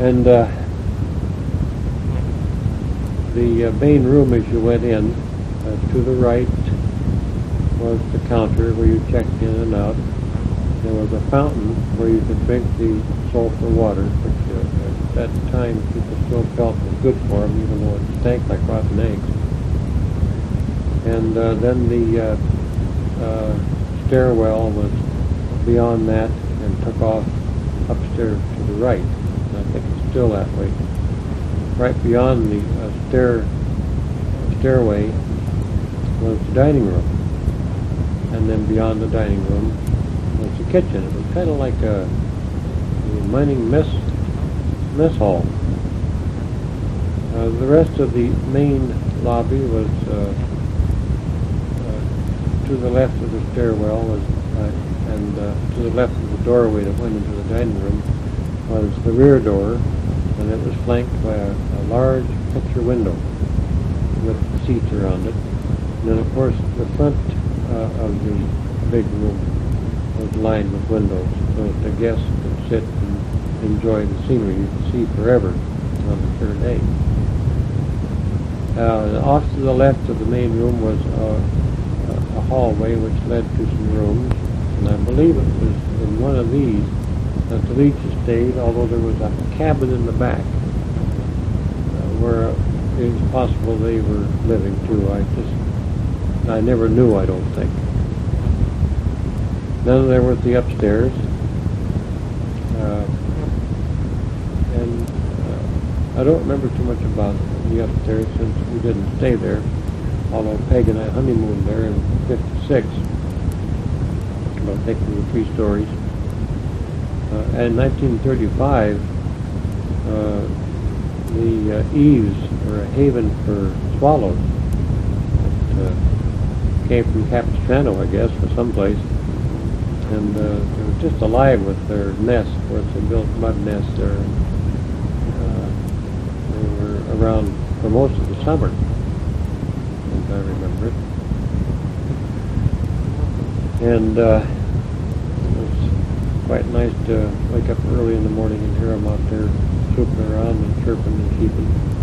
And the main room as you went in, to the right was the counter where you checked in and out. There was a fountain where you could drink the sulfur water, which at that time people still felt was good for them, even though it stank like rotten eggs. And then the stairwell was beyond that and took off upstairs to the right. And I think it's still that way. Right beyond the stairway was the dining room. And then beyond the dining room was the kitchen. It was kind of like a mining mess hall. The rest of the main lobby was to the left of the stairwell and to the left of the doorway that went into the dining room was the rear door, and it was flanked by a large picture window with seats around it. And then, of course, the front of the big room was lined with windows so that the guests could sit and enjoy the scenery you could see forever on a clear day. Off to the left of the main room was a hallway which led to some rooms, and I believe it was in one of these that the Leaches stayed, although there was a cabin in the back where it was possible they were living too. I never knew, I don't think. Then there was the upstairs, and I don't remember too much about the upstairs since we didn't stay there, although Peg and I honeymooned there in '56. I think we were 3 stories. And in 1935, the eaves were a haven for swallows. It came from Capistrano, I guess, or someplace. And they were just alive with their nests. Of course, they built mud nests there. They were around for most of the summer, as I remember it. And it was quite nice to wake up early in the morning and hear them out there swooping around and chirping and cheeping.